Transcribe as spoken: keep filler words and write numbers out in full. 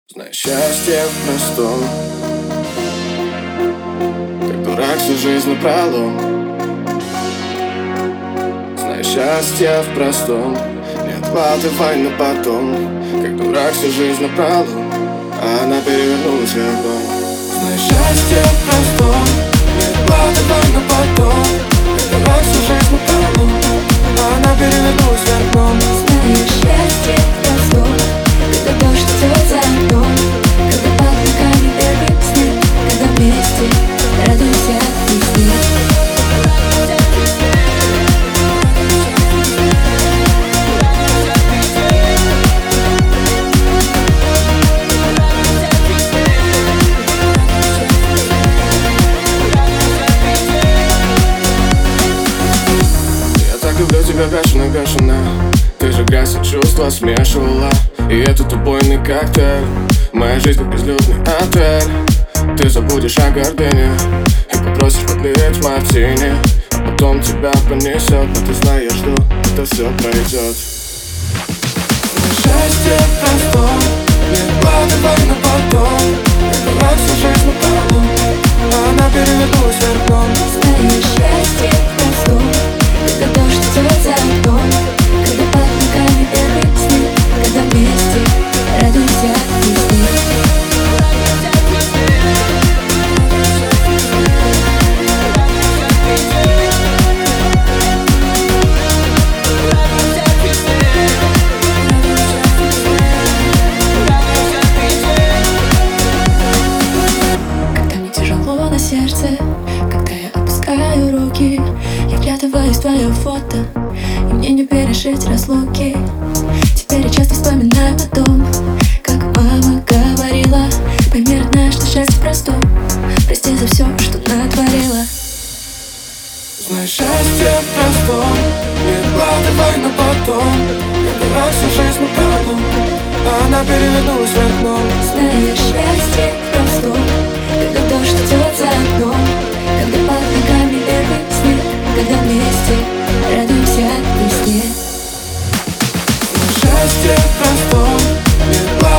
Знаю счастье в простом, как дурак всю жизнь напролом. Знаю счастье в простом, не откладывай на потом, как дурак всю жизнь напролом, а она перевернулась вверх дном. Знаю счастье в простом, не откладывай на потом, как дурак всю жизнь напролом, а она перевернулась вверх дном. Знаю счастье в простом, когда дождь идет за окном, когда под ногами первый снег, когда вместе радуемся весне. Я так люблю тебя бешено-бешено, ты же грязь и чувства смешивала, и этот убойный коктейль, моя жизнь как безлюдный отель. Ты забудешь о гордыне и попросишь подлить мартини, а потом тебя понесет, но ты знаешь, я жду, это все пройдет. Счастье в простом, не откладывай на потом, это дурак всю жизнь напролом, а она перевернулась вверх дном. Знаю счастье в простом, когда дождь идет за окном, когда под ногами первый снег, когда вместе радуемся весне. Сердце, когда я опускаю руки, я вглядываюсь в твое фото, и мне не пережить разлуки. Теперь я часто вспоминаю о том, как мама говорила: пойми, родная, что счастье в простом, прости за все, что натворила. Знаю счастье в простом, не откладывай на потом, я дурак всю жизнь напролом, а она перевернулась вверх дном. Знаю счастье в простом, когда дождь идет за окном, когда под ногами первый снег, когда вместе радуемся весне. Счастье в простом, не откладывай